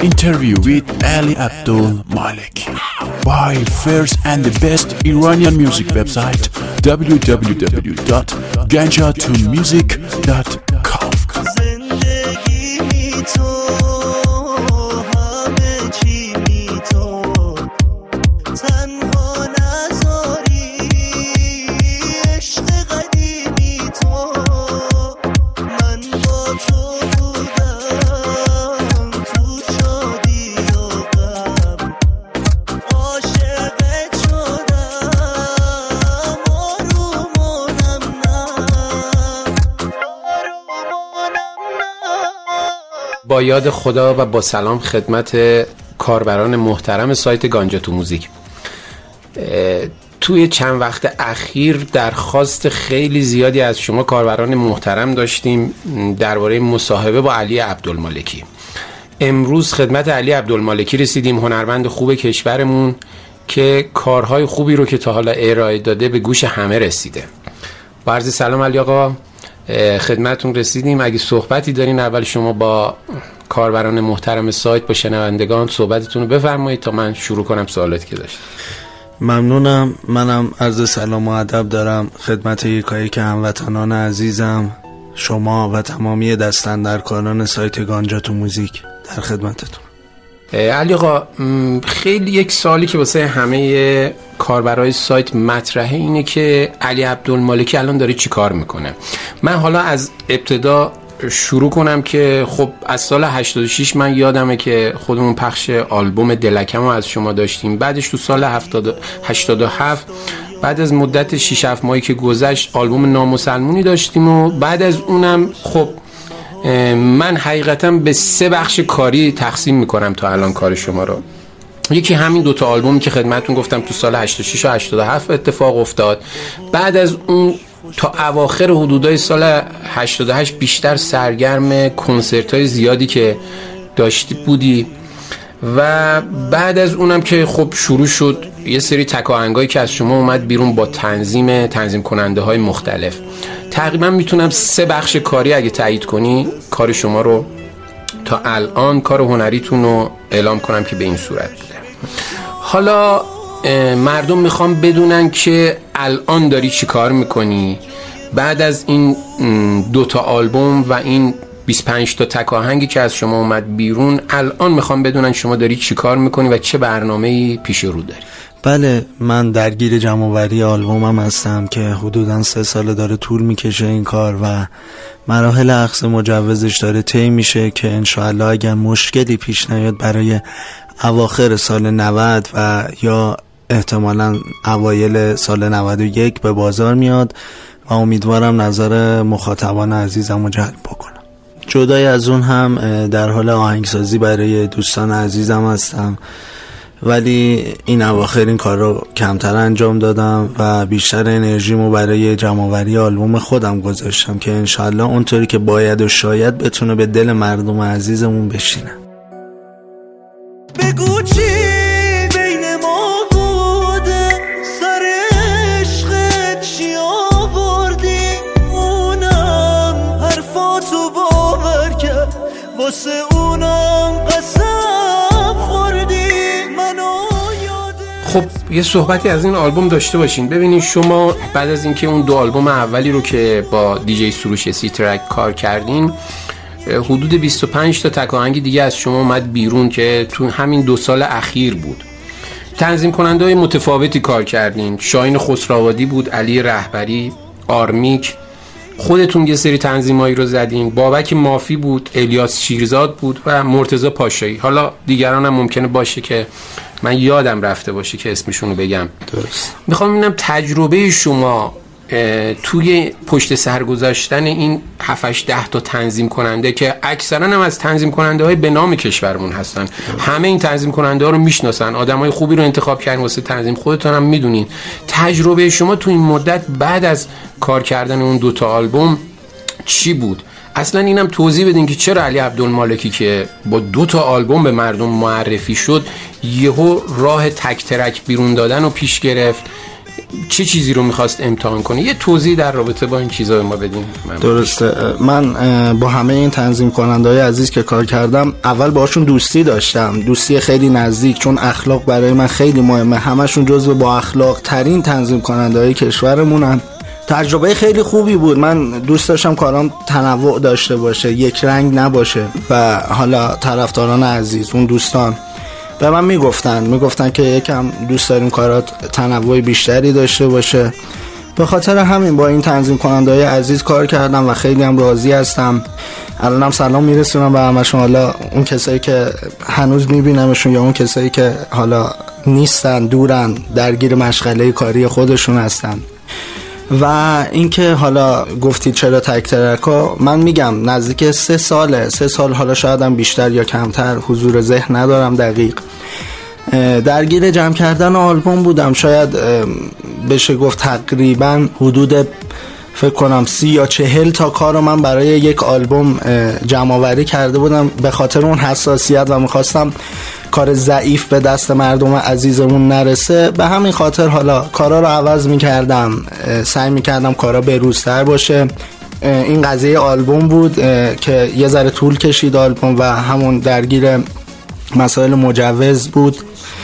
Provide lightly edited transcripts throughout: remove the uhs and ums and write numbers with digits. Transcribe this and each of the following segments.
interview with Ali Abdul Maleki by first and the best Iranian music website www.ganjatomusic.com. با یاد خدا و با سلام خدمت کاربران محترم سایت گانجاتو موزیک. توی چند وقت اخیر درخواست خیلی زیادی از شما کاربران محترم داشتیم درباره مصاحبه با علی عبدالمالکی. امروز خدمت علی عبدالمالکی رسیدیم، هنرمند خوب کشورمون که کارهای خوبی رو که تا حالا ارائه داده به گوش همه رسیده. با عرض سلام علی آقا، خدمتون رسیدیم. اگه صحبتی دارین اول شما با کاربران محترم سایت، با شنوندگان صحبتتون رو بفرمایید تا من شروع کنم سوالاتی که داشتم. ممنونم. منم عرض سلام و ادب دارم خدمت یکایک هموطنان عزیزم، شما و تمامی دستاندرکاران سایت گانجاتو موزیک در خدمتتون. علی آقا، خیلی یک سوالی که واسه همه کاربرای سایت مطرحه اینه که علی عبدالمالکی الان داره چی کار میکنه. من حالا از ابتدا شروع کنم که خب از سال 86 من یادمه که خودمون پخش آلبوم دلکم رو از شما داشتیم. بعدش تو سال 87 بعد از مدت 6-7 ماهی که گذشت آلبوم نامسلمونی داشتیم و بعد از اونم خب من حقیقتا به 3 بخش کاری تقسیم میکنم تا الان کار شما رو. یکی همین 2 آلبومی که خدمتتون گفتم تو سال 86 و 87 اتفاق افتاد. بعد از اون تا اواخر حدودای سال 88 بیشتر سرگرم کنسرت‌های زیادی که داشتی بودی و بعد از اونم که خب شروع شد یه سری تک آهنگایی که از شما اومد بیرون با تنظیم کننده های مختلف. تقریبا میتونم 3 بخش کاری اگه تایید کنی کار شما رو تا الان کار هنریتون رو اعلام کنم که به این صورت بوده. حالا مردم میخوام بدونن که الان داری چی کار میکنی بعد از این 2 آلبوم و این 25 تک آهنگی که از شما اومد بیرون. الان میخوام بدونن شما داری چی کار میکنی و چه برنامه‌ای پیش رو داری. بله، من درگیر جمع‌آوری آلبومم هستم که حدوداً 3 سال داره طول میکشه این کار و مراحل اخذ مجوزش داره طی میشه که انشاءالله اگر مشکلی پیش نیاد برای اواخر سال 90 و یا احتمالاً اوایل سال 91 به بازار میاد و امیدوارم نظر مخاطبان عزیزم رو جلب بکنم. جدای از اون هم در حال آهنگسازی برای دوستان عزیزم هستم، ولی این اواخر این کار رو کمتر انجام دادم و بیشتر انرژیمو برای جمع‌آوری آلبوم خودم گذاشتم که انشالله اونطوری که باید و شاید بتونه به دل مردم عزیزمون بشینه. بگو چی بین ما بوده، سر عشقت چی آوردی، اونم حرفاتو باور کرد، واسه اونم قسم خوردی منو یاده. خب یه صحبتی از این آلبوم داشته باشین. ببینین شما بعد از اینکه اون 2 آلبوم اولی رو که با دیجی سروش سی ترک کار کردین، حدود 25 تک آهنگ دیگه از شما اومد بیرون که تو همین 2 سال اخیر بود. تنظیم کننده های متفاوتی کار کردین. شاهین خسروآبادی بود، علی رهبری، آرمیک، خودتون یه سری تنظیمایی رو زدین، بابک مافی بود، الیاس شیرزاد بود و مرتضی پاشایی. حالا دیگران هم ممکنه باشه که من یادم رفته باشه که اسمشون رو بگم. درست. میخوام ببینم تجربه شما توی پشت سر گذاشتن این 7-8-10 تا تنظیم کننده که اکثرا هم از تنظیم کننده های به نام کشورمون هستن، همه این تنظیم کننده ها رو میشناسن، آدم های خوبی رو انتخاب کردن واسه تنظیم، خودتون هم میدونین. تجربه شما توی این مدت بعد از کار کردن اون 2 آلبوم چی بود؟ اصلا اینم توضیح بدین که چرا علی عبدالمالکی که با 2 آلبوم به مردم معرفی شد یهو راه تک ترک بیرون دادن رو پیش گرفت چه چیزی رو میخواست امتحان کنه؟ یه توضیح در رابطه با این چیزا به ما بدین. درسته. من با همه این تنظیم کننده‌های عزیز که کار کردم، اول باشون دوستی داشتم، دوستی خیلی نزدیک، چون اخلاق برای من خیلی مهمه. همشون جزو با اخلاق ترین تنظیم کننده‌های کشورمونن. تجربه خیلی خوبی بود. من دوست داشتم کارام تنوع داشته باشه، یک رنگ نباشه. و حالا طرفداران عزیز، اون دوستان به من میگفتن که یکم دوست داریم کارات تنوع بیشتری داشته باشه. به خاطر همین با این تنظیم کننده‌های عزیز کار کردم و خیلی هم راضی هستم. الانم سلام میرسونم به همشون، حالا اون کسایی که هنوز میبینمشون یا اون کسایی که حالا نیستن، دورن، درگیر مشغله کاری خودشون هستن. و اینکه حالا گفتید چرا تک ترک‌ها، من میگم نزدیک 3 سال، حالا شاید هم بیشتر یا کمتر، حضور ذهن ندارم دقیق، درگیر جمع کردن آلبوم بودم. شاید بشه گفت تقریبا حدود فکر کنم 30 یا 40 تا کار رو من برای یک آلبوم جمع آوری کرده بودم، به خاطر اون حساسیت و میخواستم کار ضعیف به دست مردم عزیزمون نرسه. به همین خاطر حالا کارا رو عوض میکردم، سعی میکردم کارا بروزتر باشه. این قضیه آلبوم بود که یه ذره طول کشید آلبوم و همون درگیر مسائل مجوز بود.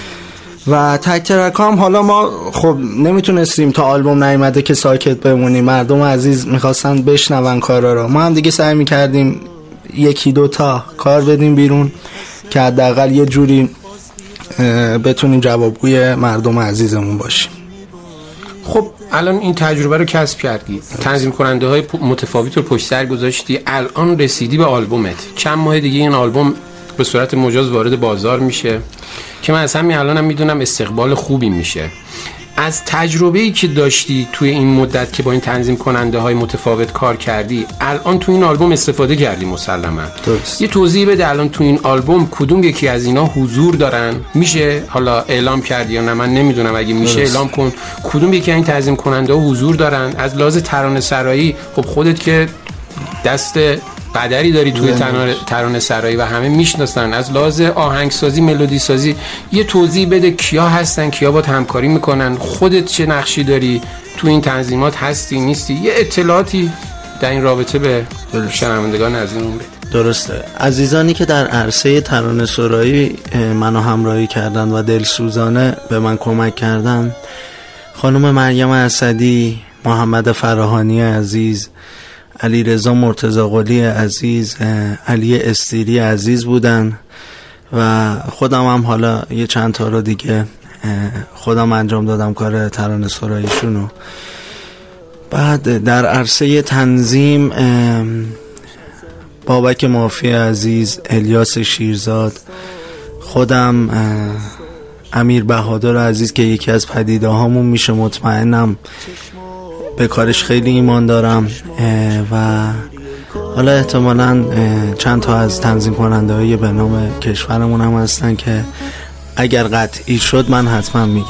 و تک ترک هم حالا ما خب نمیتونستیم تا آلبوم نیامده که ساکت بمونیم، مردم عزیز میخواستن بشنون کارا رو. ما هم دیگه سعی میکردیم 1-2 تا کار بدیم بیرون که حداقل یه جوری بتونیم جوابگوی مردم عزیزمون باشیم. خب الان این تجربه رو کسب کردی، تنظیم کننده های متفاوت رو پشت سر گذاشتی، الان رسیدی به آلبومت. چند ماه دیگه این آلبوم به صورت مجاز وارد بازار میشه که من از همین الانم میدونم استقبال خوبی میشه. از تجربه‌ای که داشتی توی این مدت که با این تنظیم کننده های متفاوت کار کردی، الان تو این آلبوم استفاده کردی مسلما. یه توضیح بده الان تو این آلبوم کدوم یکی از اینا حضور دارن؟ میشه حالا اعلام کردی یا نه؟ من نمیدونم، اگه میشه اعلام کن کدوم یکی از این تنظیم کننده ها حضور دارن. از لحاظ ترانه سرایی، خب خودت که دست قدری داری توی ترانه سرایی و همه میشناسن. از لحاظ آهنگسازی، ملودی سازی یه توضیح بده، کیا هستن، کیا باهات همکاری میکنن، خودت چه نقشی داری تو این تنظیمات، هستی نیستی، یه اطلاعاتی در این رابطه به شنوندگان عزیزمون بده. درسته. عزیزانی که در عرصه ترانه سرایی منو همراهی کردن و دلسوزانه به من کمک کردن، خانم مریم اسدی، محمد فراهانی عزیز، علی رضا مرتضی عزیز، علی استیری عزیز بودن و خودم هم حالا یه چند تا رو دیگه خودم انجام دادم کار ترانه سراییشونو. بعد در عرصه تنظیم بابک مافی عزیز، الیاس شیرزاد، خودم امیر بهادر عزیز که یکی از پدیده هامون میشه، مطمئنم به کارش خیلی ایمان دارم. و حالا احتمالاً چند تا از تنظیم کننده های به نام کشورمون هم هستن که اگر قطعی شد من حتما میگم.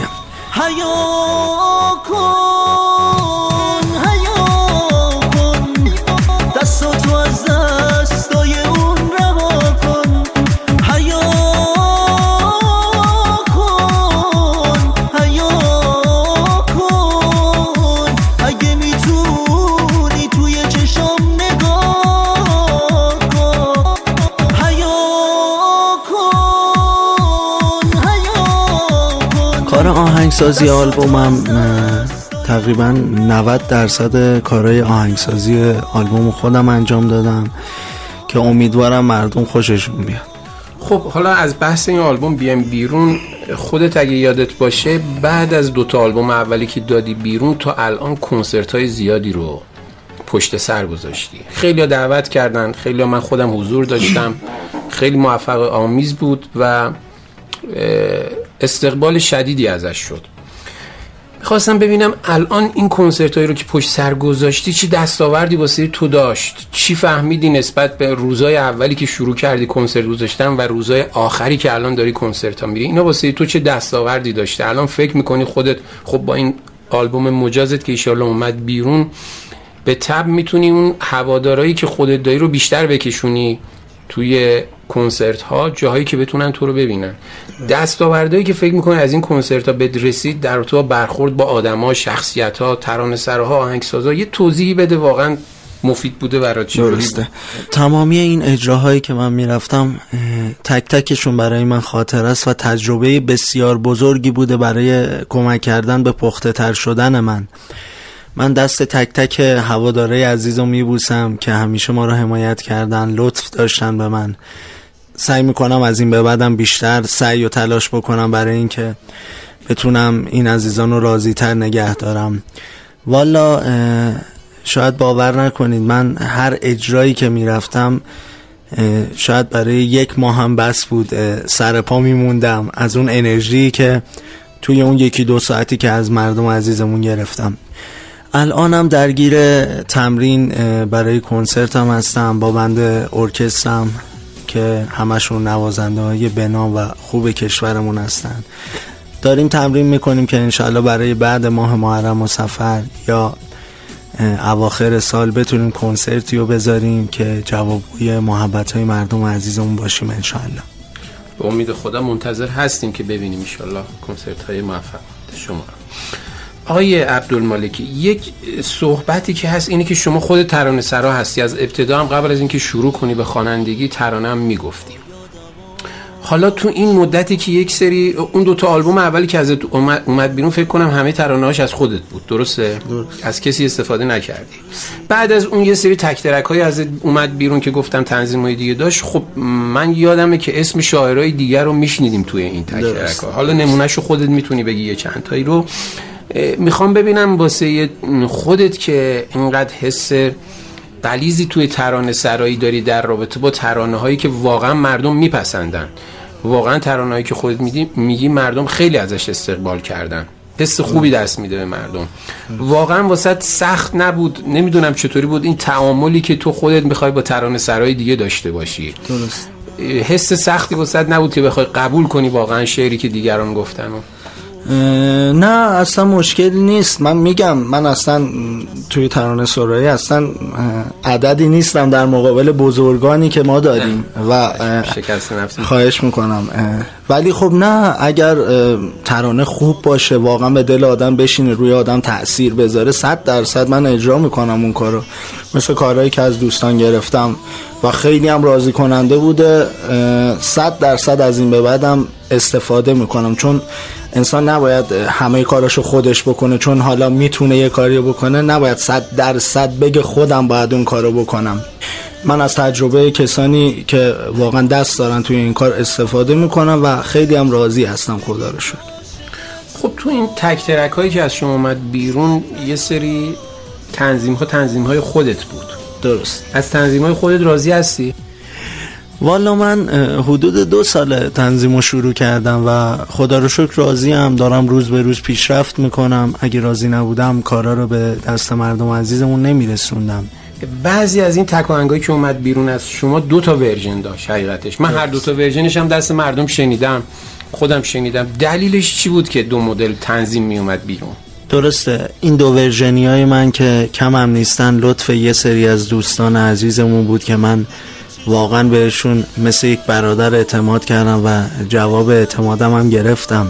کار آهنگسازی آلبومم تقریبا 90% کارهای آهنگسازی آلبوم خودم انجام دادم که امیدوارم مردم خوششون بیاد. خب حالا از بحث این آلبوم بیام بیرون، خودت اگه یادت باشه بعد از 2 تا آلبوم اولی که دادی بیرون تا الان کنسرت‌های زیادی رو پشت سر گذاشتی. خیلی‌ها دعوت کردن، خیلی‌ها من خودم حضور داشتم، خیلی موفق آمیز بود و استقبال شدیدی ازش شد. میخواستم ببینم الان این کنسرتایی رو که پشت سر گذاشتی چی دستاوردی واسه تو داشت؟ چی فهمیدی نسبت به روزای اولی که شروع کردی کنسرت گذاشتن و روزای آخری که الان داری کنسرت ها میری؟ اینا واسه تو چه دستاوردی داشته؟ الان فکر میکنی خودت خب با این آلبوم مجازت که ایشالله اومد بیرون به تبع میتونی اون هوادارایی که خودت داری رو بیشتر بکشونی توی کنسرت ها جاهایی که بتونن تو رو ببینن. دستاوردهایی که فکر میکنه از این کنسرت ها بد رسید در رابطه با برخورد با آدما، شخصیت ها، ترانه‌سراها، آهنگسازا، یه توضیحی بده واقعا مفید بوده برات. درسته. تمامی این اجراهایی که من میرفتم تک تکشون برای من خاطر است و تجربه بسیار بزرگی بوده برای کمک کردن به پخته تر شدن من دست تک تک هواداره عزیزو میبوسم که همیشه ما رو حمایت کردن، لطف داشتن به من. سعی میکنم از این به بعدم بیشتر سعی و تلاش بکنم برای این که بتونم این عزیزان رو راضی تر نگه دارم. والا شاید باور نکنید من هر اجرایی که میرفتم شاید برای 1 ماه هم بس بود سر پا میموندم از اون انرژی که توی اون 1-2 ساعتی که از مردم عزیزمون گرفتم. الانم درگیر تمرین برای کنسرتم هستم با بند ارکسترم که همشون نوازنده های بنام و خوب کشورمون هستن. داریم تمرین میکنیم که انشالله برای بعد ماه محرم و صفر یا اواخر سال بتونیم کنسرتی رو بذاریم که جوابگوی محبت‌های مردم عزیزمون باشیم انشالله. به امید خدا منتظر هستیم که ببینیم انشالله کنسرت‌های موفق شما. آقای عبدالمالکی، یک صحبتی که هست اینه که شما خود ترانه‌سرا هستی، از ابتدا هم قبل از اینکه شروع کنی به خوانندگی ترانه هم میگفتی. حالا تو این مدتی که یک سری اون 2 آلبوم اولی که ازت اومد بیرون فکر کنم همه ترانه‌هاش از خودت بود، درسته؟ از کسی استفاده نکردی. بعد از اون یه سری تک ترک‌های ازت اومد بیرون که گفتم تنظیم‌های دیگه داشت. خب من یادمه که اسم شاعرای دیگر رو میشنیدیم توی این تک ترک‌ها. حالا نمونهشو خودت میتونی بگی یه چند تایی رو. میخوام ببینم واسه خودت که اینقدر حس غلیظی توی ترانه سرایی داری در رابطه با ترانه هایی که واقعا مردم میپسندن، واقعا ترانه هایی که خودت میگی مردم خیلی ازش استقبال کردن، حس خوبی دست میده به مردم، واقعا واسه سخت نبود؟ نمیدونم چطوری بود این تعاملی که تو خودت میخوای با ترانه سرایی دیگه داشته باشی؟ درست. حس سختی واسه نبود که بخوای قبول کنی واقعا شعری که دیگران گفتن؟ نه اصلا مشکلی نیست. من میگم من اصلا توی ترانه سرایی اصلا عددی نیستم در مقابل بزرگانی که ما داریم و شکست نفسی خواهش میکنم. ولی خب نه، اگر ترانه خوب باشه واقعا به دل آدم بشینه، روی آدم تأثیر بذاره، 100% من اجرا میکنم اون کارو. مثل کارهایی که از دوستان گرفتم و خیلی هم راضی کننده بوده، 100% از این به بعدم استفاده میکنم. چون انسان نباید همه کاراشو خودش بکنه، چون حالا میتونه یه کاری بکنه، نباید 100% بگه خودم باید اون کارو بکنم. من از تجربه کسانی که واقعا دست دارن توی این کار استفاده میکنم و خیلی هم راضی هستم، خدا رو شکر. خب تو این تک ترک هایی که از شما اومد بیرون یه سری تنظیم های خودت بود، درست؟ از تنظیم های خودت راضی هستی؟ والا من حدود 2 سال تنظیمو شروع کردم و خدا رو شکر راضی هم، دارم روز به روز پیشرفت میکنم. اگه راضی نبودم کارا رو به دست مردم عزیزمون نمیرسوندم. بعضی از این تک آهنگایی که اومد بیرون از شما 2 ورژن داشت حقیقتش. من هر 2 ورژنش هم دست مردم شنیدم، خودم شنیدم. دلیلش چی بود که 2 مدل تنظیم می اومد بیرون؟ درسته، این 2 ورژنی های من که کم هم نیستن لطف یه سری از دوستان عزیزمون بود که من واقعا بهشون مثل یک برادر اعتماد کردم و جواب اعتمادم هم گرفتم.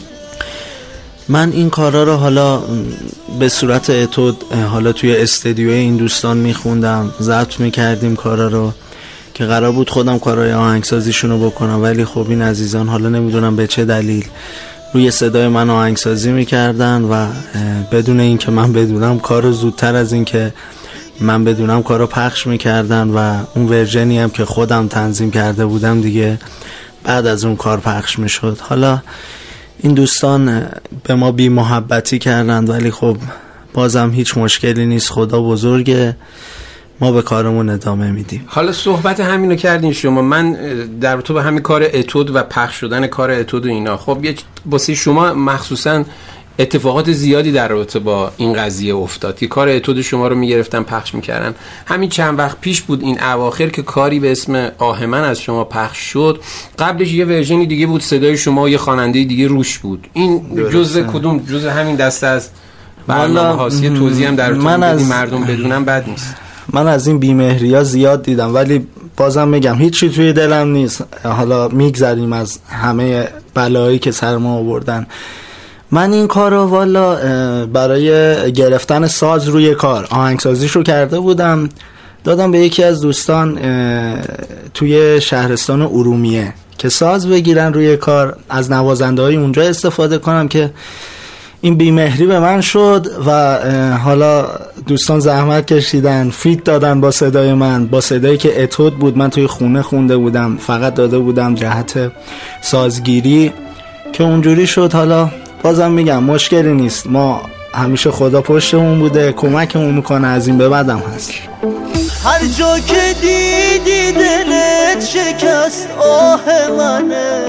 من این کارا رو حالا به صورت اتود حالا توی استدیوی این دوستان میخوندم، ضبط میکردیم کارا رو که قرار بود خودم کارای آهنگسازیشون رو بکنم، ولی خب این عزیزان حالا نمیدونم به چه دلیل روی صدای من آهنگسازی میکردن و بدون این که من بدونم کارو زودتر از این که من بدونم کارو پخش میکردن و اون ورژنی هم که خودم تنظیم کرده بودم دیگه بعد از اون کار پخش میشد. حالا این دوستان به ما بی محبتی کردند، ولی خب بازم هیچ مشکلی نیست، خدا بزرگه، ما به کارمون ادامه میدیم. حالا صحبت همینو کردین شما، من در تو به همین کار اتود و پخش شدن کار اتود و اینا، خب واسه شما مخصوصا اتفاقات زیادی در رابطه با این قضیه افتاد که کار اتود شما رو میگرفتن پخش میکردن. همین چند وقت پیش بود این اواخر که کاری به اسم آهمن از شما پخش شد. قبلش یه ورژنی دیگه بود، صدای شما و یه خواننده دیگه روش بود. این جزء کدوم جزء همین دسته از برنامه هاست؟ یه توضیح هم در تو بدید مردم بدونن بد نیست. من از این بیمهری‌ها زیاد دیدم، ولی بازم میگم هیچی توی دلم نیست. حالا میگذریم از همه بلایی که سر ما آوردن. من این کار رو والا برای گرفتن ساز روی کار آهنگسازیش رو کرده بودم، دادم به یکی از دوستان توی شهرستان ارومیه که ساز بگیرن روی کار، از نوازنده های اونجا استفاده کنم که این بیمهری به من شد و حالا دوستان زحمت کشیدن، فیت دادن با صدای من، با صدایی که اتود بود. من توی خونه خونده بودم، فقط داده بودم جهت سازگیری که اونجوری شد. حالا بازم میگم مشکلی نیست، ما همیشه خدا پشتمون بوده، کمکمون میکنه، از این به بعدم هست. هر جا که دیدی دلت شکست آه منه،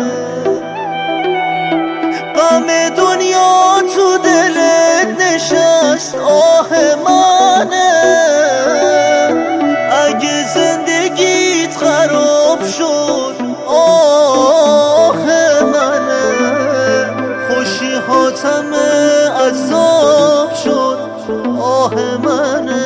غم دنیا تو دلت نشست آه منه. اگه زندگیت خراب شد آه منه، خوشی حاتمه عذاب شد آه منه.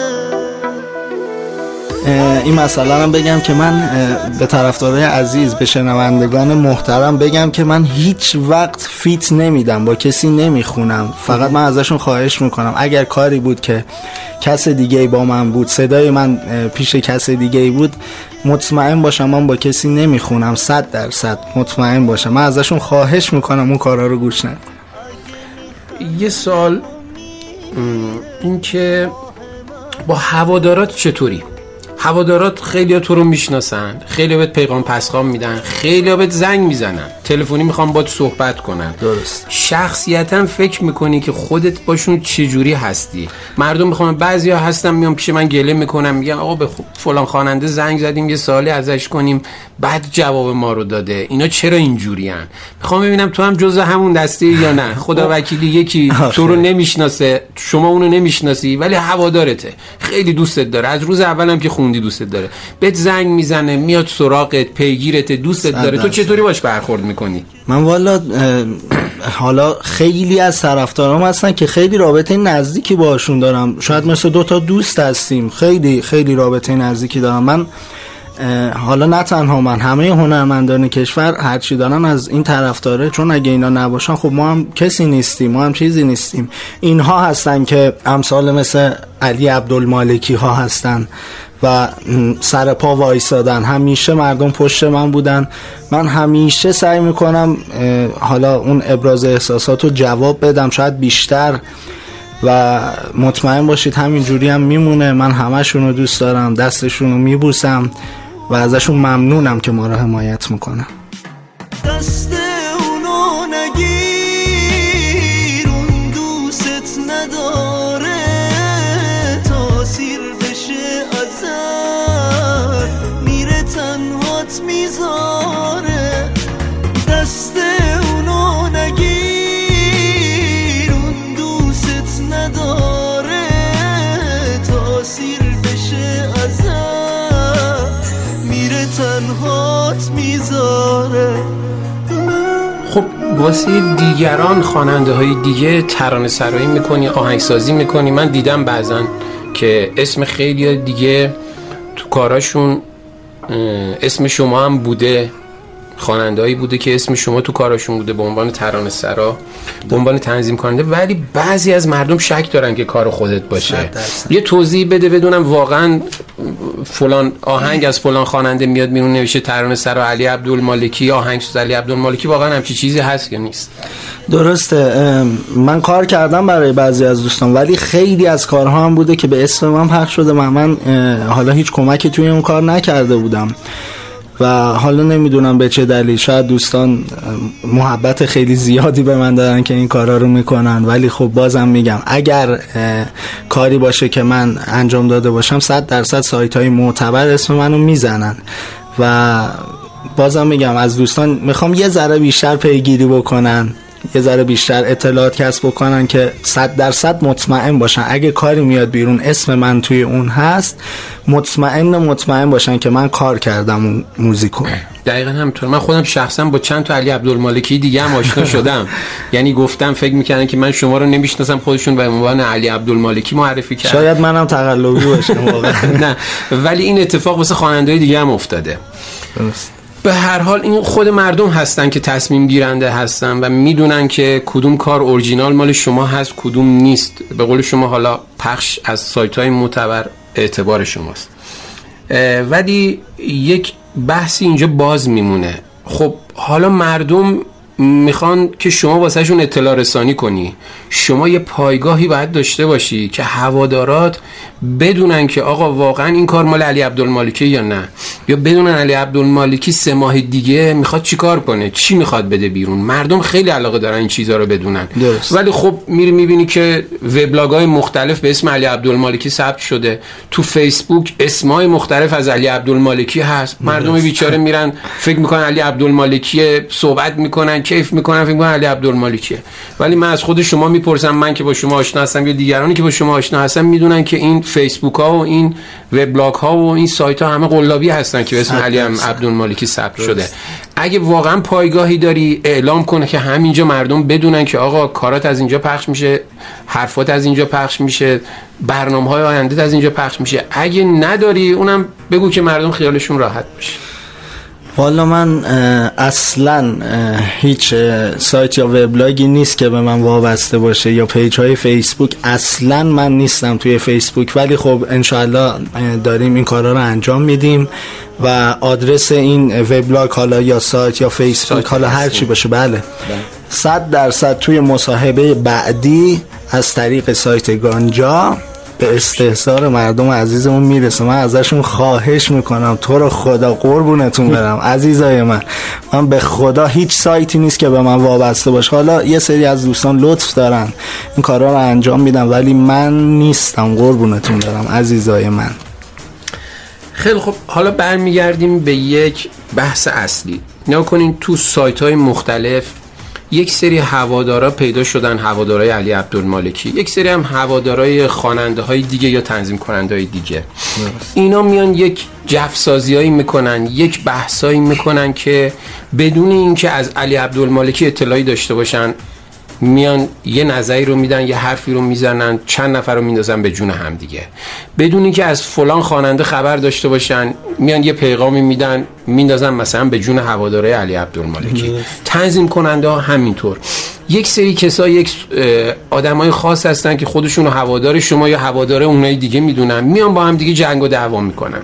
این مسئله هم بگم که من به طرفدارای عزیز، به شنوندگان محترم بگم که من هیچ وقت فیت نمیدم، با کسی نمیخونم. فقط من ازشون خواهش میکنم اگر کاری بود که کس دیگه با من بود، صدای من پیش کس دیگه بود، مطمئن باشم من با کسی نمیخونم، 100% مطمئن باشم. من ازشون خواهش میکنم اون کارا رو گوش نکنم. یه سال این که با هوادارات چطوری؟ هوادارات خیلی تو رو میشناسن، خیلی بهت پیغام پسخام میدن، خیلی بهت زنگ میزنن، تلفنی میخوام باهات صحبت کنن. درست. شخصیتا فکر میکنی که خودت باشون چجوری هستی؟ مردم میخوام، بعضیا هستن میان پیش من گله میکنن، میگن آقا به فلان خواننده زنگ زدیم یه سوالی ازش کنیم بعد جواب ما رو داده، اینا چرا اینجورین؟ میخوام ببینم تو هم جزء همون دسته یا نه. خدا وکیلی یکی تو رو نمیشناسه، شما اونو نمیشناسی، ولی هوادارته، خیلی دوستت داره، از روز اولم که خوندی دوستت داره، بهت زنگ میزنه، میاد سراغت، پیگیرت، دوستت داره. تو چطوری باش برخورد میکنی؟ من والا حالا خیلی از طرفدارام هستن که خیلی رابطه نزدیکی باشون دارم، شاید مثل 2 تا دوست هستیم، خیلی خیلی رابطه نزدیکی دارم. من حالا نه تنها من، همه هنرمندان کشور هرچی دارن از این طرفداره، چون اگه اینا نباشن خب ما هم کسی نیستیم، ما هم چیزی نیستیم. اینها هستن که امثال مثل علی عبدالمالکی ها هستن و سر پا وایسادن، همیشه مردم پشت من بودن. من همیشه سعی میکنم حالا اون ابراز احساسات رو جواب بدم، شاید بیشتر، و مطمئن باشید همین جوری هم میمونه. من همشون رو دوست دارم، دستشون رو میبوسم و ازشون ممنونم که ما رو حمایت میکنن. دست اونو نگیر، اون دوست نداره، تاثیر بشه ازت میره تنهات میذاره. دست اونو نگیر، اون دوست نداره، تاثیر بشه ازت میره تنهات میذاره. خب واسه دیگران، خواننده های دیگه ترانه سرایی میکنی، آهنگسازی میکنی. من دیدم بعضن که اسم خیلی دیگه تو کاراشون اسم شما هم بوده، خواننده‌ای بوده که اسم شما تو کاراشون بوده به عنوان ترانه سرا، به عنوان تنظیم کننده، ولی بعضی از مردم شک دارن که کار خودت باشه. یه توضیح بده بدونم واقعا فلان آهنگ از فلان خواننده میاد بیرون نوشته ترانه سرا علی عبدالمالکی، آهنگساز علی عبدالمالکی، واقعا همچی چیزی هست یا نیست؟ درسته، من کار کردم برای بعضی از دوستان، ولی خیلی از کارها هم بوده که به اسم من پخش شده. من حالا هیچ کمکی توی اون کار نکرده بودم و حالا نمیدونم به چه دلیل، شاید دوستان محبت خیلی زیادی به من دارن که این کارا رو میکنن، ولی خب بازم میگم اگر کاری باشه که من انجام داده باشم 100% سایت های معتبر اسم منو میزنن. و بازم میگم از دوستان میخوام یه ذره بیشتر پیگیری بکنن، یه ذره بیشتر اطلاعات کسب بکنن که 100% مطمئن باشن اگه کاری میاد بیرون اسم من توی اون هست، مطمئن باشن که من کار کردم اون موزیکو. دقیقاً همینطور. من خودم شخصا با چند تا علی عبدالمالکی دیگه هم آشنا شدم. یعنی گفتم فکر می‌کردن که من شما رو نمی‌شناسم، خودشون به عنوان علی عبدالمالکی معرفی کردن. شاید منم تقلبی باشم واقعا. نه، ولی این اتفاق واسه خواننده‌های دیگه هم افتاده. درست. به هر حال این خود مردم هستن که تصمیم گیرنده هستن و میدونن که کدوم کار اورجینال مال شما هست کدوم نیست. به قول شما حالا پخش از سایت‌های معتبر اعتبار شماست. ولی یک بحثی اینجا باز میمونه. خب حالا مردم میخوان که شما واسهشون اطلاع رسانی کنی، شما یه پایگاهی باید داشته باشی که هوادارات بدونن که آقا واقعا این کار مال علی عبدالمالکی یا نه، یا بدونن علی عبدالمالکی 3 ماه دیگه میخواد چی کار کنه، چی میخواد بده بیرون. مردم خیلی علاقه دارن این چیزها رو بدونن. درست. ولی خب میری میبینی که وبلاگ‌های مختلف به اسم علی عبدالمالکی ثبت شده، تو فیسبوک اسمای مختلف از علی عبدالمالکی هست. مردم بیچاره میرن فکر میکنن علی عبدالمالکی، صحبت میکنن، کیف میکنن، فکر میکنن علی عبدالمالکیه. ولی من از خود شما میپرسم، من که با شما آشنا هستم یا دیگرانی که با شما آشنا هستن میدونن که این فیسبوک ها و این وبلاگ ها و این سایت ها همه قلابی هستن که اسم علی عبدالمالکی ثبت شده. اگه واقعا پایگاهی داری اعلام کنه که همینجا مردم بدونن که آقا کارات از اینجا پخش میشه، حرفات از اینجا پخش میشه، برنامه‌های آینده از اینجا پخش میشه. اگه نداری اونم بگو که مردم خیالشون راحت باشه. والا من اصلا هیچ سایت یا وبلاگی نیست که به من وابسته باشه یا پیج های فیسبوک. اصلا من نیستم توی فیسبوک، ولی خب انشاءالله داریم این کارا رو انجام میدیم و آدرس این وبلاگ حالا یا سایت یا فیسبوک حالا هر چی باشه، بله 100% توی مصاحبه بعدی از طریق سایت گانجا به استحضار مردم عزیزمون میرسه. من ازشون خواهش میکنم تو رو خدا قربونتون برم عزیزای من به خدا هیچ سایتی نیست که به من وابسته باشه. حالا یه سری از دوستان لطف دارن این کارا رو انجام میدن ولی من نیستم، قربونتون برم عزیزای من. خیلی خب، حالا برمیگردیم به یک بحث اصلی. نگاه کنین تو سایت‌های مختلف یک سری هوادارا پیدا شدن، هوادارای علی عبدالمالکی، یک سری هم هوادارای خواننده‌های دیگه یا تنظیم کننده‌های دیگه. اینا میان یک جفسازیایی میکنن، یک بحثایی میکنن که بدون اینکه از علی عبدالمالکی اطلاعی داشته باشن میان یه نظری رو میدن، یه حرفی رو میزنن، چند نفر رو میندازن به جون هم دیگه. بدون اینکه از فلان خواننده خبر داشته باشن میان یه پیغامی میدن میندازن مثلا به جون هواداره علی عبدالمالکی. تنظیم کننده ها همینطور. یک سری کسا، یک آدمای خاص هستن که خودشون رو هوادار شما یا هوادار اونای دیگه میدونن، میان با هم دیگه جنگ و دعوا میکنن.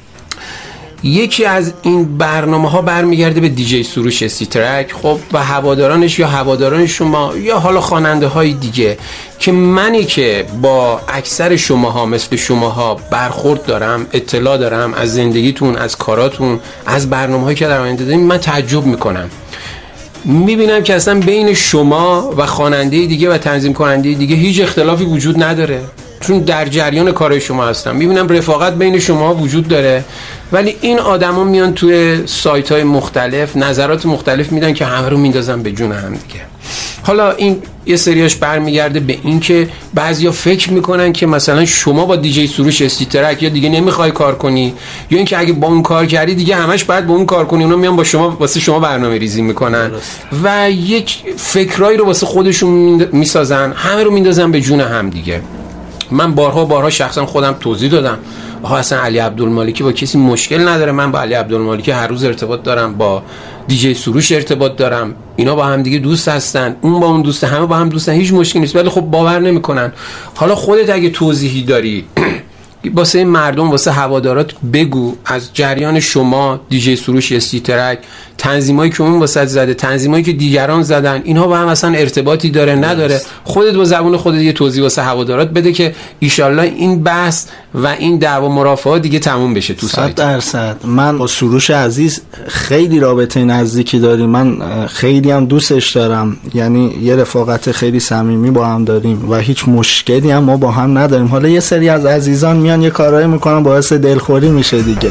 یکی از این برنامه ها برمیگرده به دیجی سروش استیترک، خب و هوادارانش یا هواداران شما یا حالا خواننده های دیگه که منی که با اکثر شماها مثل شماها برخورد دارم، اطلاع دارم از زندگیتون، از کاراتون، از برنامه‌هایی که در آینده داریم، من تعجب میکنم. میبینم که اصلا بین شما و خواننده دیگه و تنظیم کننده دیگه هیچ اختلافی وجود نداره، چون در جریان کارهای شما هستم. میبینم رفاقت بین شما وجود داره، ولی این آدما میان توی سایت‌های مختلف نظرات مختلف میدن که همه رو میندازن به جون هم دیگه. حالا این یه سریاش برمیگرده به این که بعضیا فکر میکنن که مثلا شما با دیجی سروش استیترک یا دیگه نمیخوای کار کنی، یا اینکه اگه با اون کار کردی دیگه همش باید با اون کار کنی. اونا میان با شما واسه شما برنامه ریزی میکنن و یک فکرایی رو واسه خودشون میسازن، همه رو میندازن به جون هم دیگه. من بارها شخصا خودم توضیح دادم آها اصلا علی عبدالمالکی با کسی مشکل نداره، من با علی عبدالمالکی هر روز ارتباط دارم، با دیجی سروش ارتباط دارم، اینا با هم دیگه دوست هستن، اون با اون دوسته، همه با هم دوستن، هیچ مشکلی نیست. ولی خب باور نمیکنن. حالا خودت اگه توضیحی داری واسه مردم، واسه هوادارات بگو از جریان شما، دیجی سروش استیترک، تنظیمایی که اون واسه زده، تنظیمایی که دیگران زدن، اینها با هم اصلا ارتباطی داره نداره. خودت با زبون خودت یه توضیح واسه هوادارات بده که ایشالله این بحث و این دعوا مرافعات دیگه تموم بشه تو سایت. 100% من با سروش عزیز خیلی رابطه نزدیکی داریم، من خیلی هم دوستش دارم، یعنی یه رفاقت خیلی صمیمی با هم داریم و هیچ مشکلی هم ما با هم نداریم. حالا یه سری از عزیزان میان یه کارایی میکنن باعث دلخوری میشه دیگه.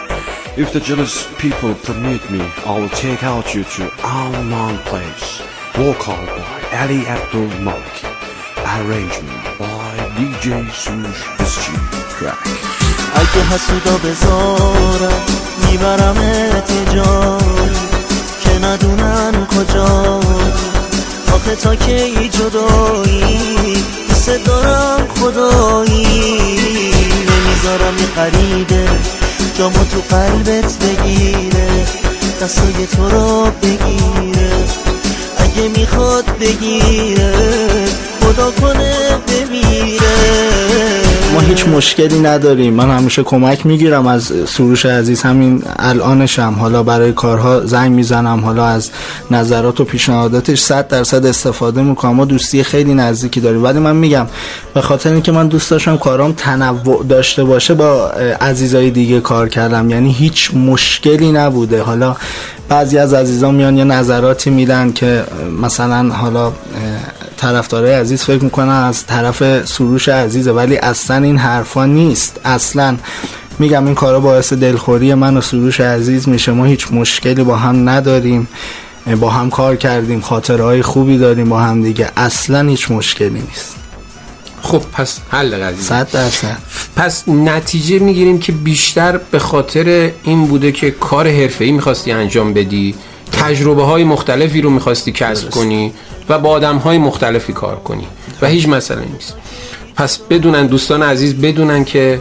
If the jealous people permit me, I will take out you to our known place. Vocal by Ali Abdul Maliki. Arrangement by DJ Sush SG Track. اگه حسودا بذارم میبرمت جایی که ندونن کجایی، آخه تا کی جدایی، دوست دارم خدایی، نمیذارم یه غریبه جامو تو قلبت بگیره، دستای تو رو بگیره، اگه میخواد بگیره خدا کنه بمیره. ما هیچ مشکلی نداریم، من همیشه کمک میگیرم از سروش عزیز، همین الانشم حالا برای کارها زنگ میزنم، حالا از نظرات و پیشنهاداتش 100% استفاده میکنم، ما دوستی خیلی نزدیکی داریم. ولی من میگم به خاطر اینکه من دوست داشتم کارام تنوع داشته باشه با عزیزای دیگه کار کردم، یعنی هیچ مشکلی نبوده. حالا بعضی از عزیزان میان یه نظراتی میدن که مثلا حالا طرفدارای عزیز فکر میکنن از طرف سروش عزیزه، ولی اصلا این حرفا نیست. اصلا میگم این کارا باعث دلخوری من و سروش عزیز میشه، ما هیچ مشکلی با هم نداریم، با هم کار کردیم، خاطرهای خوبی داریم با هم دیگه، اصلا هیچ مشکلی نیست. خب پس حل قضیه 100%. پس نتیجه میگیریم که بیشتر به خاطر این بوده که کار حرفه‌ای میخواستی انجام بدی، تجربه های مختلفی رو میخواستی کسب کنی و با آدم های مختلفی کار کنی و هیچ مسئله نیست. پس بدونن دوستان عزیز، بدونن که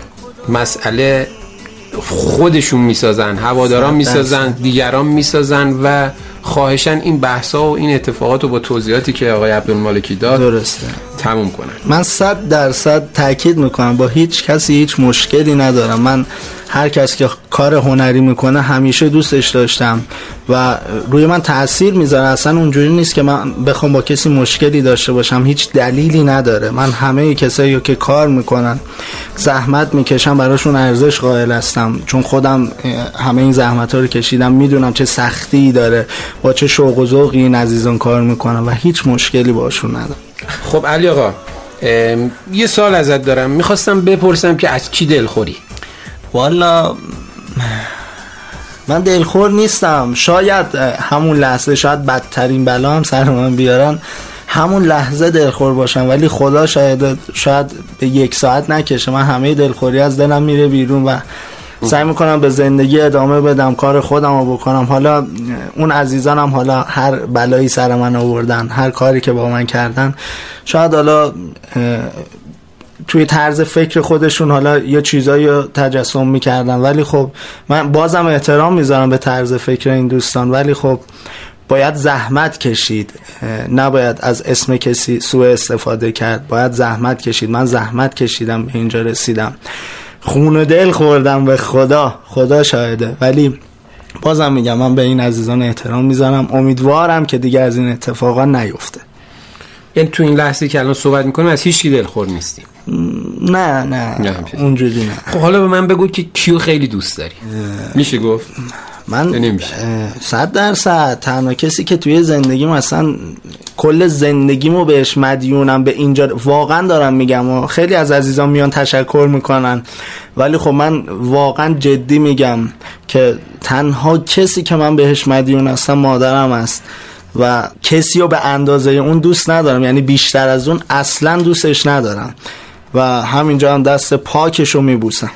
مسئله خودشون میسازن، هواداران میسازن، دیگران میسازن و خواهشن این بحثا و این اتفاقات رو با توضیحاتی که آقای عبدالمالکی داد درسته تموم کنن. من 100% تاکید میکنم با هیچ کسی هیچ مشکلی ندارم. من هر کس که کار هنری میکنه همیشه دوستش داشتم و روی من تأثیر میذاره. اصلا اونجوری نیست که من بخوام با کسی مشکلی داشته باشم، هیچ دلیلی نداره. من همه کسایی که کار میکنن زحمت میکشم براشون ارزش قائل هستم، چون خودم همه این زحمت ها رو کشیدم، میدونم چه سختی داره، با چه شوق و ذوقی این عزیزان کار میکنن و هیچ مشکلی باشون ندارم. خب علی آقا یه سوال ازت دارم، میخواستم بپرسم که از کی دلخوری؟ والا من دلخور نیستم، شاید همون لحظه، شاید بدترین بلا هم سر من بیارن، همون لحظه دلخور باشم، ولی خدا شاید به 1 ساعت نکشه، من همه دلخوری از دلم میره بیرون و سعی میکنم به زندگی ادامه بدم، کار خودم رو بکنم. حالا اون عزیزانم حالا هر بلایی سر من آوردن، هر کاری که با من کردن، شاید حالا توی طرز فکر خودشون حالا یه چیزایی رو تجسم میکردن، ولی خب من بازم احترام میذارم به طرز فکر این دوستان، ولی خب باید زحمت کشید، نباید از اسم کسی سوء استفاده کرد، باید زحمت کشید. من زحمت کشیدم به اینجا رسیدم، خون و دل خوردم، به خدا شاهده، ولی بازم میگم من به این عزیزان احترام میذارم، امیدوارم که دیگه از این اتفاقا نیفته. یعنی تو این لحظه که الان صحبت میکنیم از هیچ کی دلخور نیستی؟ نه اونجوری نه. خب حالا به من بگو که کیو خیلی دوست داری؟ میشه گفت؟ من 100% تنها کسی که توی زندگیم اصلا کل زندگیمو بهش مدیونم، به اینجا واقعا دارم میگم و خیلی از عزیزان میان تشکر میکنن، ولی خب من واقعا جدی میگم که تنها کسی که من بهش مدیون هستم مادرم است و کسی رو به اندازه اون دوست ندارم، یعنی بیشتر از اون اصلا دوستش ندارم و همینجا هم دست پاکشو میبوسم.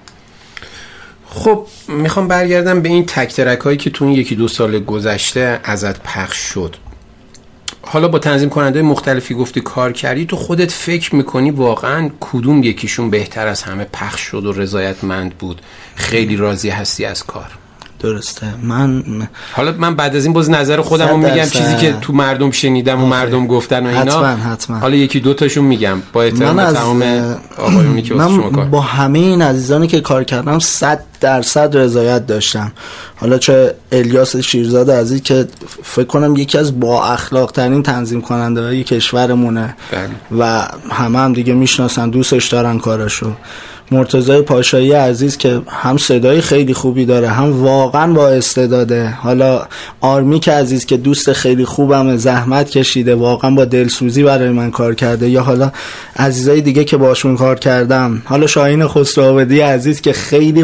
خب میخوام برگردم به این تک ترک هایی که تو این 1-2 سال گذشته ازت پخش شد. حالا با تنظیم کننده مختلفی گفتی کار کردی، تو خودت فکر میکنی واقعا کدوم یکیشون بهتر از همه پخش شد و رضایتمند بود، خیلی راضی هستی از کار؟ درسته. حالا من بعد از این باز نظر خودم رو میگم، چیزی که تو مردم شنیدم و مردم گفتن و اینا حتما. حالا 1-2 تاشون میگم با احترام تمام آقایونی که واسه شما کار. با همه این عزیزانی که کار کردم 100% رضایت داشتم. حالا چه الیاس شیرزاد عزیز که فکر کنم یکی از با اخلاق ترین تنظیم کننده های کشورمونه و هم دیگه میشناسن، دوستش دارن کارشو. مرتضی پاشایی عزیز که هم صدای خیلی خوبی داره، هم واقعا با استعداده. حالا آرمیک عزیز که دوست خیلی خوبم، زحمت کشیده، واقعا با دلسوزی برای من کار کرده. یا حالا عزیزای دیگه که باشون کار کردم، حالا شاهین خسروآبادی عزیز که خیلی با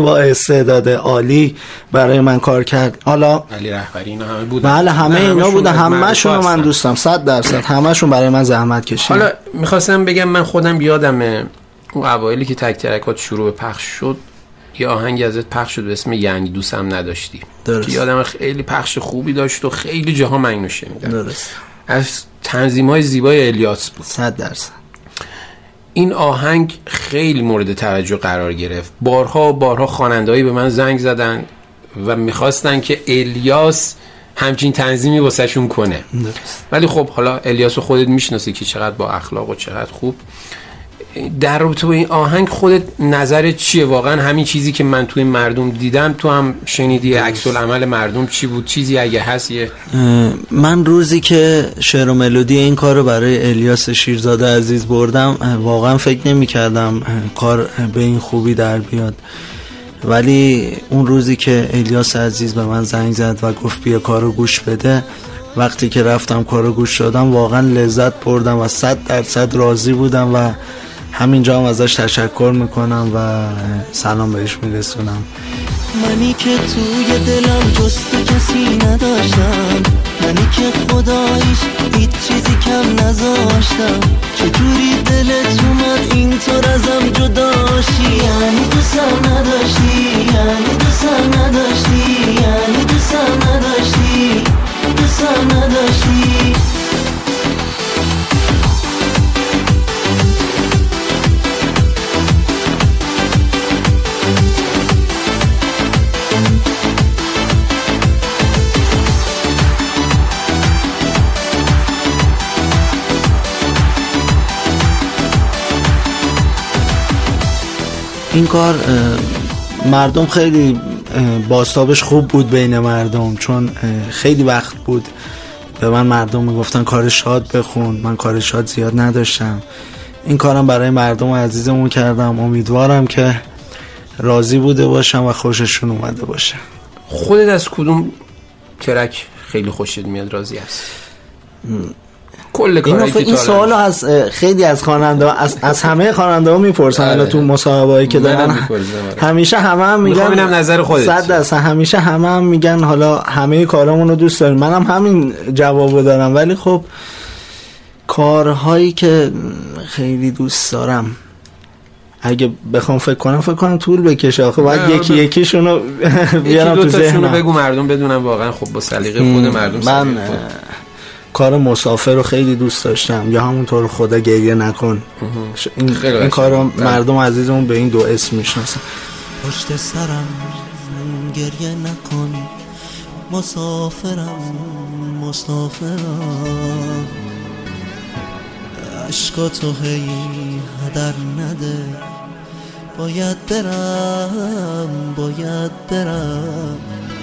استعداد عالی برای من کار کرد. حالا علی رهبری اینا همه بودن. بله همه اینا بودن، همه‌شون رو من دوستم 100%، همه‌شون برای من زحمت کشیدن. حالا میخواستم بگم من خودم یادمه اون اوایلی که تک ترکات شروع به پخش شد یه آهنگی ازت پخش شد به اسم یعنی دوستم نداشتی درست. که یادم خیلی پخش خوبی داشت و خیلی جاها من اینو شنیدم. درست. از تنظیم‌های زیبای الیاس بود. 100%. این آهنگ خیلی مورد توجه قرار گرفت. بارها و بارها خواننده‌ای به من زنگ زدن و میخواستن که الیاس همچین تنظیمی واسهشون کنه. درست. ولی خب حالا الیاس رو خودت میشناسی که چقدر با اخلاق و چقدر خوب. در رابطه با این آهنگ خودت نظرت چیه؟ واقعا همین چیزی که من توی مردم دیدم تو هم شنیدی؟ عکس العمل مردم چی بود؟ چیزی اگه هست یه من روزی که شعر و ملودی این کار رو برای الیاس شیرزاده عزیز بردم واقعا فکر نمی کردم کار به این خوبی در بیاد، ولی اون روزی که الیاس عزیز به من زنگ زد و گفت بیا کارو گوش بده، وقتی که رفتم کارو گوش دادم واقعا لذت بردم و 100% راضی بودم و همینجا هم ازش تشکر میکنم و سلام بهش میرسونم. منی که توی دلم جز تو کسی نداشتم، منی که خداییش هیچ چیزی کم نذاشتم، چجوری دلت اومد اینطور ازم جداشی؟ یعنی دوستم نداشتی، یعنی دوستم نداشتی، یعنی دوستم نداشتی، دوستم نداشتی. این کار مردم خیلی بازتابش خوب بود بین مردم، چون خیلی وقت بود به من مردم میگفتن کار شاد بخون، من کار شاد زیاد نداشتم. این کارم برای مردم عزیزمون کردم، امیدوارم که راضی بوده باشم و خوششون اومده باشه. خودت از کدوم ترک خیلی خوشت میاد، راضی هست؟ کل کاری که این سوالو از خیلی از خواننده از همه خواننده ها میپرسن تو مصاحبه‌ای که دارن، همیشه هم میگن نظر خودت 100% همیشه هم میگن حالا همه کارامون رو دوست داریم، منم همین جوابو دارم، ولی خب کارهایی که خیلی دوست دارم اگه بخوام فکر کنم طول بکشه، آخه باید یکی یکیشونو بیارم تو ذهنم. بگو مردم بدونن واقعا خب با سلیقه خود مردم. من کار مسافر رو خیلی دوست داشتم، یا همونطور خدا گریه نکن. این کار رو مردم عزیزمون به این دو اسم میشناسن. پشت سرم گریه نکن، مسافرم مسافرم، عشقاتو هی هدر نده، باید برم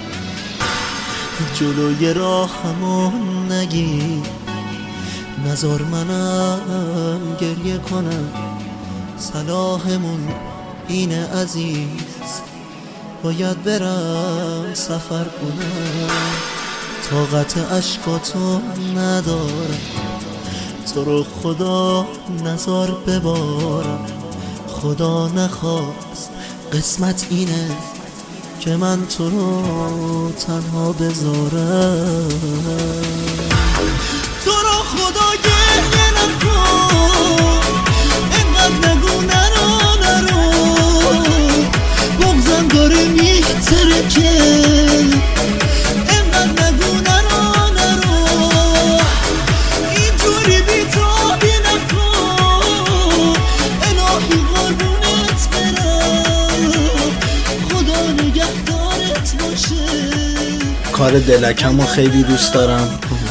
جلوی راهمون نگی، نذار منم گریه کنم، صلاحمون اینه عزیز، باید برم سفر کنم، طاقت عشقاتو ندارم، تو رو خدا نذار ببارم، خدا نخواست قسمت اینه که من تو رو تنها بذارم، تو رو خدا گریه نکن، اینقدر نگو نرو، بغضم داره میترکه، اینقدر نگو نرو، اینجوری بی‌تابی نکن، الهی قربونت برم، خدا نگهدارت باشه. کار دلکمو خیلی دوست دارم،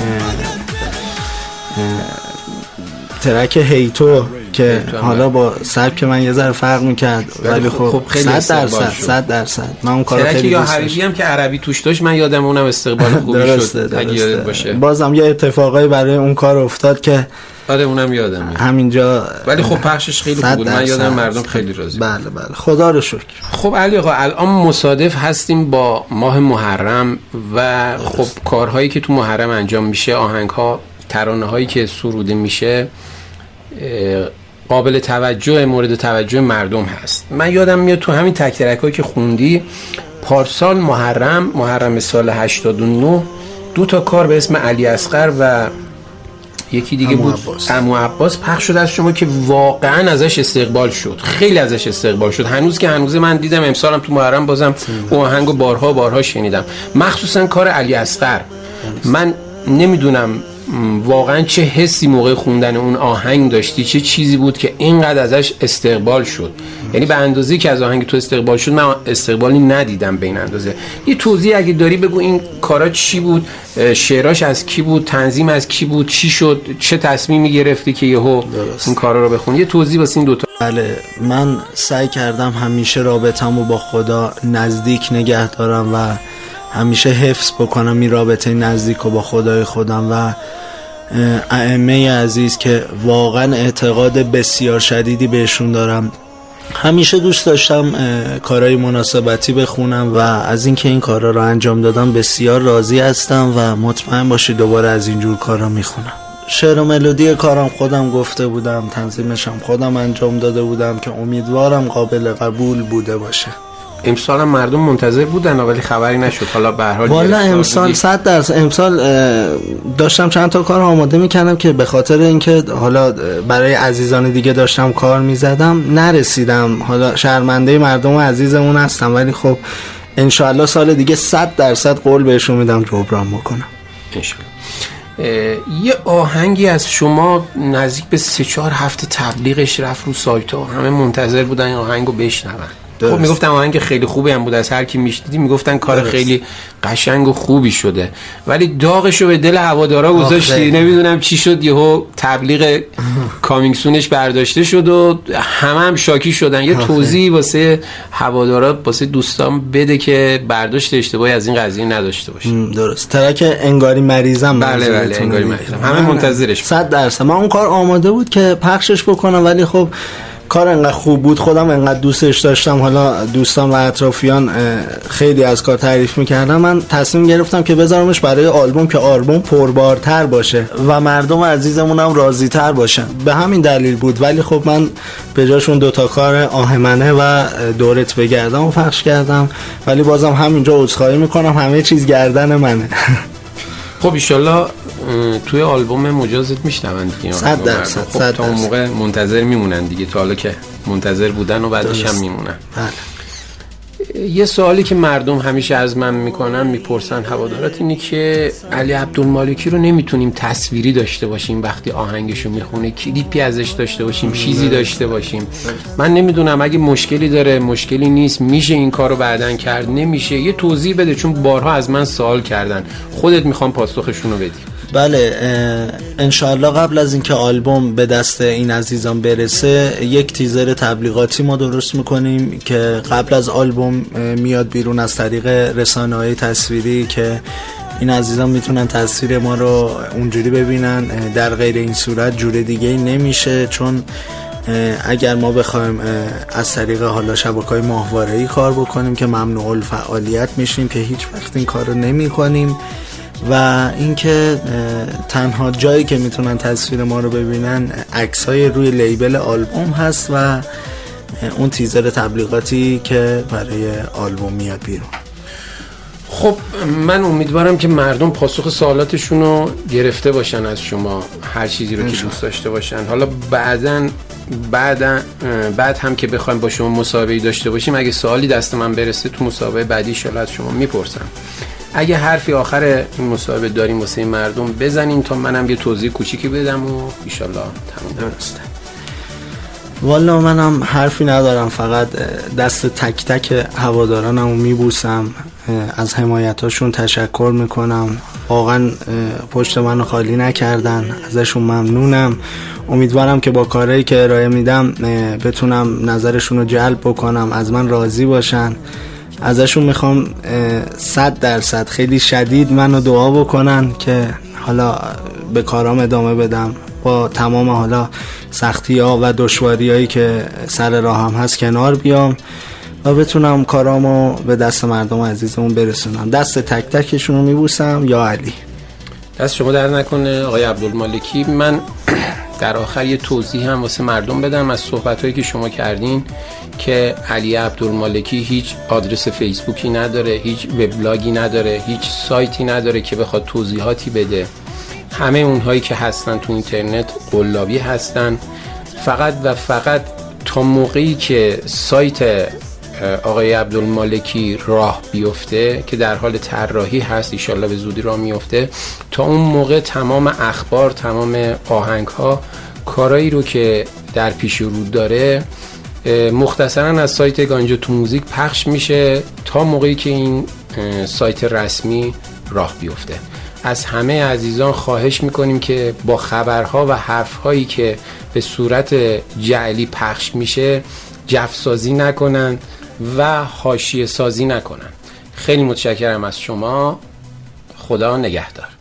ترک هیتو که حالا با سبک من یه ذره فرق میکرد، ولی خب 100% من اون کارو خیلی دوست داشتم. حریفی هم که عربی توش داشت، من یادم اونم استقبال خوبی شد اگه یادت باشه. بازم یه اتفاقایی برای اون کار افتاد که آره اونم یادمه همینجا، ولی خب پخشش خیلی خوب بود، من یادم مردم خیلی راضی. بله خدا رو شکر. خب علی آقا الان مصادف هستیم با ماه محرم و خب کارهایی که تو محرم انجام میشه، آهنگ‌ها، ترانه‌هایی که سروده میشه، قابل توجه، مورد توجه مردم هست. من یادم میاد تو همین تک ترکایی که خوندی پارسال محرم سال 89 2 تا کار به اسم علی اصغر و یکی دیگه بود عمو عباس پخش شد از شما که واقعا ازش استقبال شد، خیلی ازش استقبال شد. هنوز که هنوز من دیدم، امسالم تو محرم بازم اون آهنگو بارها شنیدم، مخصوصا کار علی اصغر. من نمیدونم واقعا چه حسی موقع خوندن اون آهنگ داشتی، چه چیزی بود که اینقدر ازش استقبال شد. یعنی به اندازه‌ای که از آهنگ تو استقبال شد من استقبالی ندیدم به این اندازه. یه توضیح اگه داری بگو این کارا چی بود، شعراش از کی بود، تنظیم از کی بود، چی شد، چه تصمیمی گرفتی که یهو این کارا رو بخونی. یه توضیح واسه این دوتا. بله، من سعی کردم همیشه رابطه‌مو با خدا نزدیک نگه دارم و همیشه حفظ بکنم این رابطه نزدیک رو با خدای خودم و ائمه عزیز که واقعا اعتقاد بسیار شدیدی بهشون دارم. همیشه دوست داشتم کارهای مناسبتی بخونم و از اینکه این کارا رو انجام دادم بسیار راضی هستم و مطمئن باشید دوباره از اینجور کارا میخونم. شعر و ملودی کارم خودم گفته بودم، تنظیمشم خودم انجام داده بودم که امیدوارم قابل قبول بوده باشه. امسال هم مردم منتظر بودن ولی خبری نشد. حالا به هر حال والا امسال 100% امسال داشتم چند تا کار آماده میکردم که به خاطر اینکه حالا برای عزیزان دیگه داشتم کار میزدم نرسیدم. حالا شرمنده مردم عزیزمون هستم ولی خب انشالله سال دیگه 100% قول بهشون میدم جبران بکنم انشالله. یه آهنگی از شما نزدیک به 3-4 هفته تبلیغش رفت رو سایت ها، همه منتظر بودن این آهنگو بشنون. خب میگفتن آهنگ خیلی خوبی هم بود، از هر کی میشنیدی میگفتن کار خیلی قشنگ و خوبی شده، ولی داغشو به دل هوادارا گذاشتی. نمیدونم چی شد، یهو تبلیغ کامینگسونش برداشته شد و هم شاکی شدن. یه توضیح واسه هوادارا، واسه دوستان بده که برداشت اشتباهی از این قضیه نداشته باشه. درست، ترک انگاری مریضم. بله انگاری مریضم، همه منتظرش 100%. من اون کار آماده بود که پخشش بکنم ولی خب کار انقدر خوب بود، خودم انقدر دوستش داشتم، حالا دوستان و اطرافیان خیلی از کار تعریف میکردن، من تصمیم گرفتم که بذارمش برای آلبوم که آلبوم پربارتر باشه و مردم عزیزمونم راضی تر باشن. به همین دلیل بود. ولی خب من به جاشون 2 تا کار آهمنه و دورت بگردم و پخش کردم، ولی بازم همینجا عذرخواهی میکنم، همه چیز گردن منه. خب ایشالله توی آلبوم مجازت میشنون دیگه. 100%. خب تا اون موقع منتظر میمونن دیگه، تا حالا که منتظر بودن و بعدش هم میمونن. یه سوالی که مردم همیشه از من میکنن، میپرسن هوادارات، اینه که علی عبدالمالکی رو نمیتونیم تصویری داشته باشیم وقتی آهنگشو میخونه، کلیپی ازش داشته باشیم، چیزی داشته باشیم. من نمیدونم اگه مشکلی داره، مشکلی نیست، میشه این کارو بعدن کرد، نمیشه؟ یه توضیح بده، چون بارها از من سوال کردن، خودت میخوام پاسخشون رو بدی. بله، انشاءالله قبل از اینکه آلبوم به دست این عزیزان برسه یک تیزر تبلیغاتی ما درست میکنیم که قبل از آلبوم میاد بیرون از طریق رسانه‌های تصویری که این عزیزان میتونن تصویر ما رو اونجوری ببینن. در غیر این صورت جور دیگه نمیشه، چون اگر ما بخوایم از طریق حالا شبکه‌های ماهواره‌ای کار بکنیم که ممنوع الفعالیت میشیم که هیچ وقت این کار رو نمی کنیم. و اینکه تنها جایی که میتونن تصویر ما رو ببینن عکسای روی لیبل آلبوم هست و اون تیزر تبلیغاتی که برای آلبوم میاد بیرون. خب من امیدوارم که مردم پاسخ سوالاتشون رو گرفته باشن از شما، هر چیزی رو که دوست داشته باشن. حالا بعد هم که بخوایم با شما مسابقه‌ای داشته باشیم، اگه سوالی دست من برسه تو مسابقه بعدی شاید از شما میپرسم. اگه حرفی آخر این مسابقه داریم واسه مردم بزنین تا منم یه توضیح کوچیکی بدم و ایشالله تموم درسته. والا منم حرفی ندارم، فقط دست تک تک هوادارانمو میبوسم، از حمایتاشون تشکر میکنم، واقعا پشت منو خالی نکردن، ازشون ممنونم. امیدوارم که با کارهایی که ارائه میدم بتونم نظرشون رو جلب بکنم، از من راضی باشن. ازشون میخوام 100% خیلی شدید منو دعا بکنن که حالا به کارام ادامه بدم، با تمام حالا سختی ها و دشواری هایی که سر راهم هست کنار بیام و بتونم کارامو به دست مردم عزیزمون برسونم. دست تک تکشون رو میبوسم. یا علی، دست شما در نکنه آقای عبدالمالکی. من در آخر یه توضیح هم واسه مردم بدم از صحبت‌هایی که شما کردین که علی عبدالمالکی هیچ آدرس فیسبوکی نداره، هیچ وبلاگی نداره، هیچ سایتی نداره که بخواد توضیحاتی بده. همه اونهایی که هستن تو اینترنت قلابی هستن. فقط و فقط تا موقعی که سایت آقای عبدالمالکی راه بیفته که در حال طراحی هست، انشالله به زودی راه میفته، تا اون موقع تمام اخبار، تمام آهنگ ها، کارایی رو که در پیش رو داره مختصرا از سایت گانجا تو موزیک پخش میشه تا موقعی که این سایت رسمی راه بیفته. از همه عزیزان خواهش میکنیم که با خبرها و حرفهایی که به صورت جعلی پخش میشه جفسازی نکنن و حاشیه سازی نکنن. خیلی متشکرم از شما. خدا نگهدار.